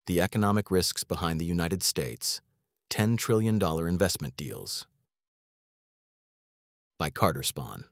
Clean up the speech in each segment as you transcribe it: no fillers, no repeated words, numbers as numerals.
The Economic Risks Behind the United States, $10 Trillion Investment Deals by Carter Spahn.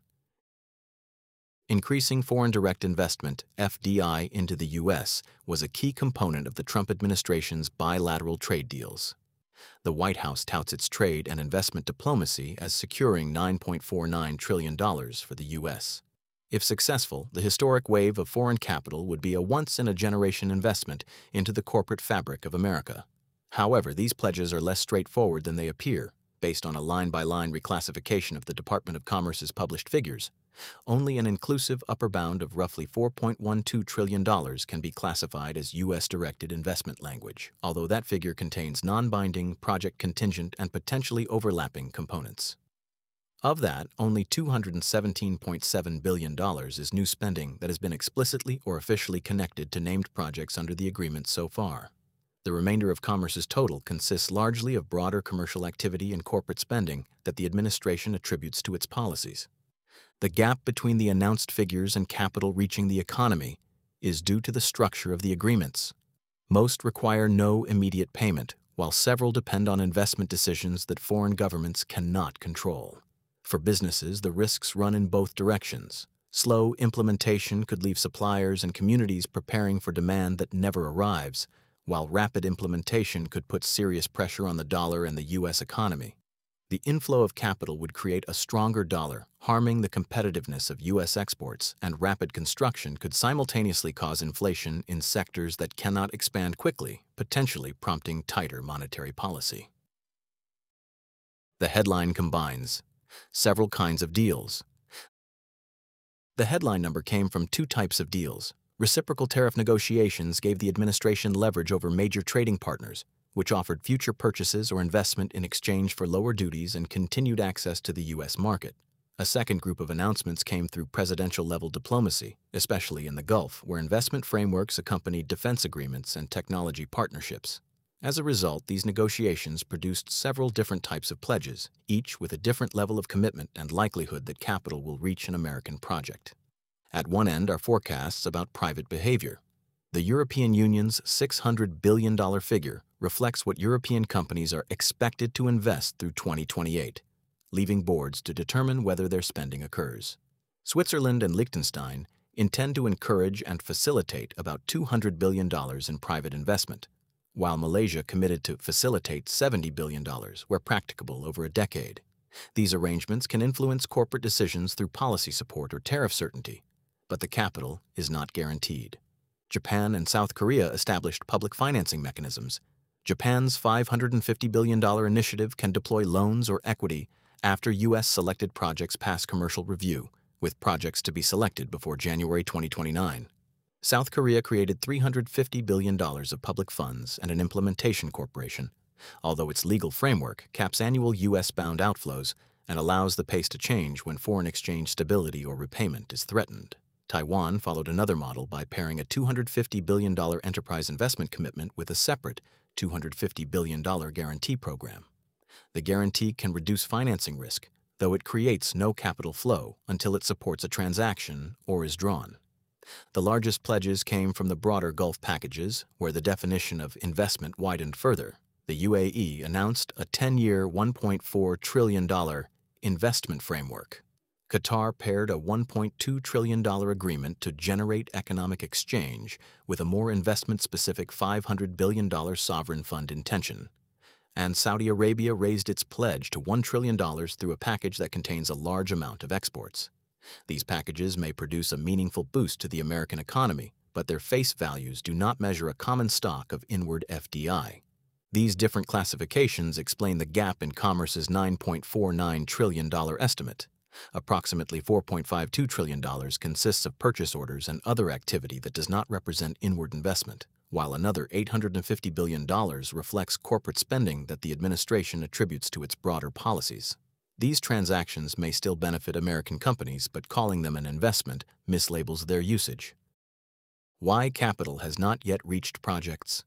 Increasing foreign direct investment, FDI, into the U.S. was a key component of the Trump administration's bilateral trade deals. The White House touts its trade and investment diplomacy as securing $9.49 trillion for the U.S. If successful, the historic wave of foreign capital would be a once-in-a-generation investment into the corporate fabric of America. However, these pledges are less straightforward than they appear, based on a line-by-line reclassification of the Department of Commerce's published figures. Only an inclusive upper bound of roughly $4.12 trillion can be classified as U.S.-directed investment language, although that figure contains non-binding, project-contingent, and potentially overlapping components. Of that, only $217.7 billion is new spending that has been explicitly or officially connected to named projects under the agreement so far. The remainder of Commerce's total consists largely of broader commercial activity and corporate spending that the administration attributes to its policies. The gap between the announced figures and capital reaching the economy is due to the structure of the agreements. Most require no immediate payment, while several depend on investment decisions that foreign governments cannot control. For businesses, the risks run in both directions. Slow implementation could leave suppliers and communities preparing for demand that never arrives, while rapid implementation could put serious pressure on the dollar and the U.S. economy. The inflow of capital would create a stronger dollar, harming the competitiveness of U.S. exports, and rapid construction could simultaneously cause inflation in sectors that cannot expand quickly, potentially prompting tighter monetary policy. The headline combines several kinds of deals. The headline number came from two types of deals. Reciprocal tariff negotiations gave the administration leverage over major trading partners, which offered future purchases or investment in exchange for lower duties and continued access to the U.S. market. A second group of announcements came through presidential-level diplomacy, especially in the Gulf, where investment frameworks accompanied defense agreements and technology partnerships. As a result, these negotiations produced several different types of pledges, each with a different level of commitment and likelihood that capital will reach an American project. At one end are forecasts about private behavior. The European Union's $600 billion figure reflects what European companies are expected to invest through 2028, leaving boards to determine whether their spending occurs. Switzerland and Liechtenstein intend to encourage and facilitate about $200 billion in private investment, while Malaysia committed to facilitate $70 billion where practicable over a decade. These arrangements can influence corporate decisions through policy support or tariff certainty, but the capital is not guaranteed. Japan and South Korea established public financing mechanisms. Japan's $550 billion initiative can deploy loans or equity after U.S.-selected projects pass commercial review, with projects to be selected before January 2029. South Korea created $350 billion of public funds and an implementation corporation, although its legal framework caps annual U.S.-bound outflows and allows the pace to change when foreign exchange stability or repayment is threatened. Taiwan followed another model by pairing a $250 billion enterprise investment commitment with a separate $250 billion guarantee program. The guarantee can reduce financing risk, though it creates no capital flow until it supports a transaction or is drawn. The largest pledges came from the broader Gulf packages, where the definition of investment widened further. The UAE announced a 10-year, $1.4 trillion investment framework. Qatar paired a $1.2 trillion agreement to generate economic exchange with a more investment-specific $500 billion sovereign fund intention. And Saudi Arabia raised its pledge to $1 trillion through a package that contains a large amount of exports. These packages may produce a meaningful boost to the American economy, but their face values do not measure a common stock of inward FDI. These different classifications explain the gap in Commerce's $9.49 trillion estimate. Approximately $4.52 trillion consists of purchase orders and other activity that does not represent inward investment, while another $850 billion reflects corporate spending that the administration attributes to its broader policies. These transactions may still benefit American companies, but calling them an investment mislabels their usage. Why capital has not yet reached projects?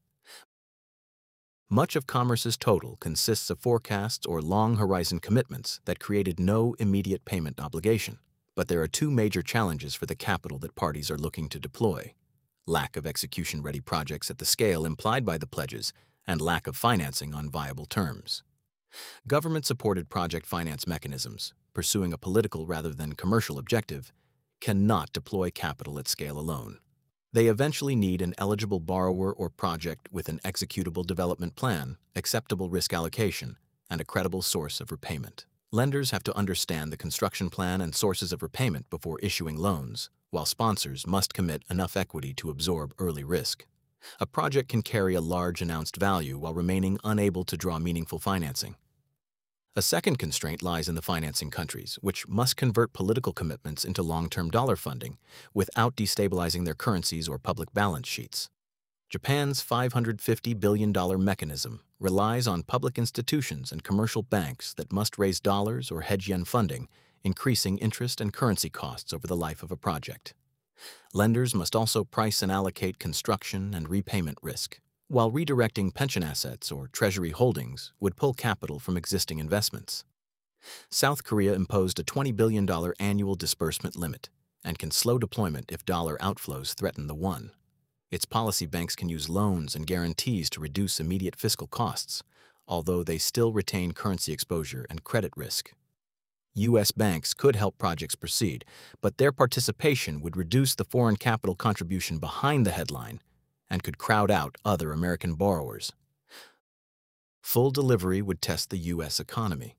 Much of Commerce's total consists of forecasts or long-horizon commitments that created no immediate payment obligation. But there are two major challenges for the capital that parties are looking to deploy. lack of execution-ready projects at the scale implied by the pledges, and lack of financing on viable terms. Government-supported project finance mechanisms, pursuing a political rather than commercial objective, cannot deploy capital at scale alone. They eventually need an eligible borrower or project with an executable development plan, acceptable risk allocation, and a credible source of repayment. Lenders have to understand the construction plan and sources of repayment before issuing loans, while sponsors must commit enough equity to absorb early risk. A project can carry a large announced value while remaining unable to draw meaningful financing. A second constraint lies in the financing countries, which must convert political commitments into long-term dollar funding without destabilizing their currencies or public balance sheets. Japan's $550 billion mechanism relies on public institutions and commercial banks that must raise dollars or hedge yen funding, increasing interest and currency costs over the life of a project. Lenders must also price and allocate construction and repayment risk, while redirecting pension assets or treasury holdings would pull capital from existing investments. South Korea imposed a $20 billion annual disbursement limit and can slow deployment if dollar outflows threaten the won. Its policy banks can use loans and guarantees to reduce immediate fiscal costs, although they still retain currency exposure and credit risk. U.S. banks could help projects proceed, but their participation would reduce the foreign capital contribution behind the headline and could crowd out other American borrowers. Full delivery would test the U.S. economy.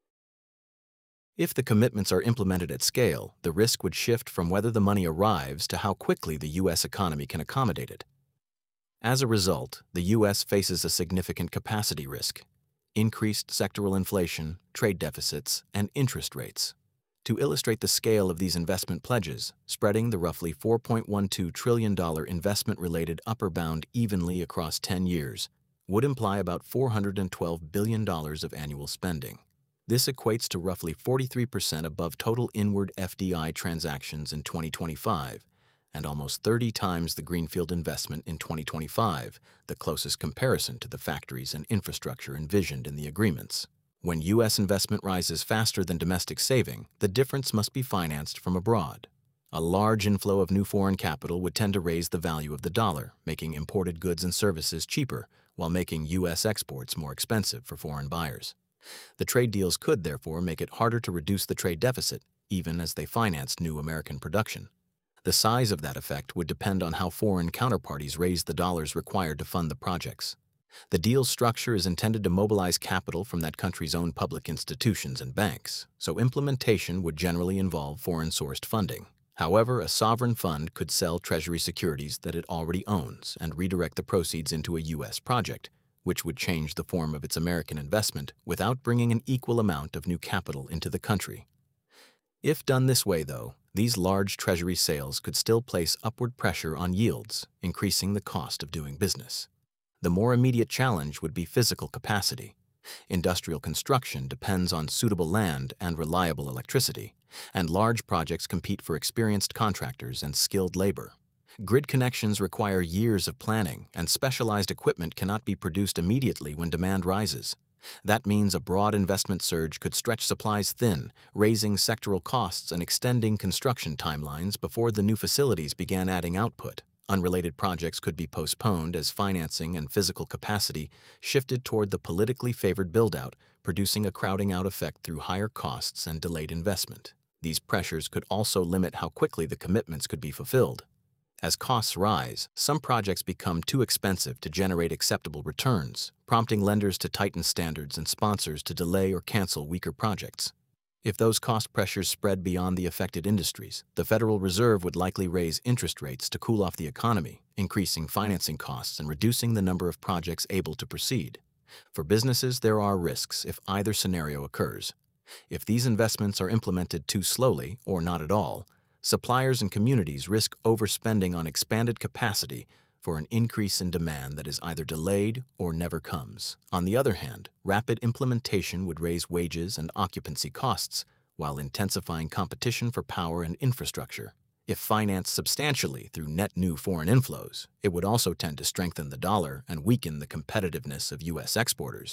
If the commitments are implemented at scale, the risk would shift from whether the money arrives to how quickly the U.S. economy can accommodate it. As a result, the U.S. faces a significant capacity risk, increased sectoral inflation, trade deficits, and interest rates. To illustrate the scale of these investment pledges, spreading the roughly $4.12 trillion investment-related upper bound evenly across 10 years would imply about $412 billion of annual spending. This equates to roughly 43% above total inward FDI transactions in 2025, and almost 30 times the greenfield investment in 2025, the closest comparison to the factories and infrastructure envisioned in the agreements. When U.S. investment rises faster than domestic saving, the difference must be financed from abroad. A large inflow of new foreign capital would tend to raise the value of the dollar, making imported goods and services cheaper, while making U.S. exports more expensive for foreign buyers. The trade deals could, therefore, make it harder to reduce the trade deficit, even as they financed new American production. The size of that effect would depend on how foreign counterparties raise the dollars required to fund the projects. The deal's structure is intended to mobilize capital from that country's own public institutions and banks, so implementation would generally involve foreign-sourced funding. However, a sovereign fund could sell Treasury securities that it already owns and redirect the proceeds into a U.S. project, which would change the form of its American investment without bringing an equal amount of new capital into the country. If done this way, though, these large Treasury sales could still place upward pressure on yields, increasing the cost of doing business. The more immediate challenge would be physical capacity. Industrial construction depends on suitable land and reliable electricity, and large projects compete for experienced contractors and skilled labor. Grid connections require years of planning, and specialized equipment cannot be produced immediately when demand rises. That means a broad investment surge could stretch supplies thin, raising sectoral costs and extending construction timelines before the new facilities began adding output. Unrelated projects could be postponed as financing and physical capacity shifted toward the politically favored build-out, producing a crowding out effect through higher costs and delayed investment. These pressures could also limit how quickly the commitments could be fulfilled. As costs rise, some projects become too expensive to generate acceptable returns, prompting lenders to tighten standards and sponsors to delay or cancel weaker projects. If those cost pressures spread beyond the affected industries, the Federal Reserve would likely raise interest rates to cool off the economy, increasing financing costs and reducing the number of projects able to proceed. For businesses, there are risks if either scenario occurs. If these investments are implemented too slowly or not at all, suppliers and communities risk overspending on expanded capacity for an increase in demand that is either delayed or never comes. On the other hand, rapid implementation would raise wages and occupancy costs while intensifying competition for power and infrastructure. If financed substantially through net new foreign inflows, it would also tend to strengthen the dollar and weaken the competitiveness of U.S. exporters.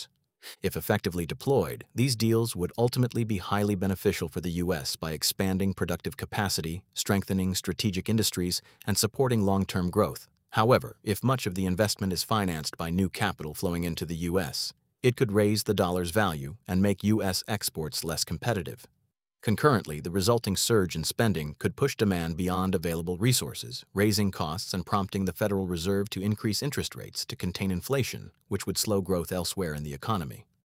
If effectively deployed, these deals would ultimately be highly beneficial for the U.S. by expanding productive capacity, strengthening strategic industries, and supporting long-term growth. However, if much of the investment is financed by new capital flowing into the U.S., it could raise the dollar's value and make U.S. exports less competitive. Concurrently, the resulting surge in spending could push demand beyond available resources, raising costs and prompting the Federal Reserve to increase interest rates to contain inflation, which would slow growth elsewhere in the economy.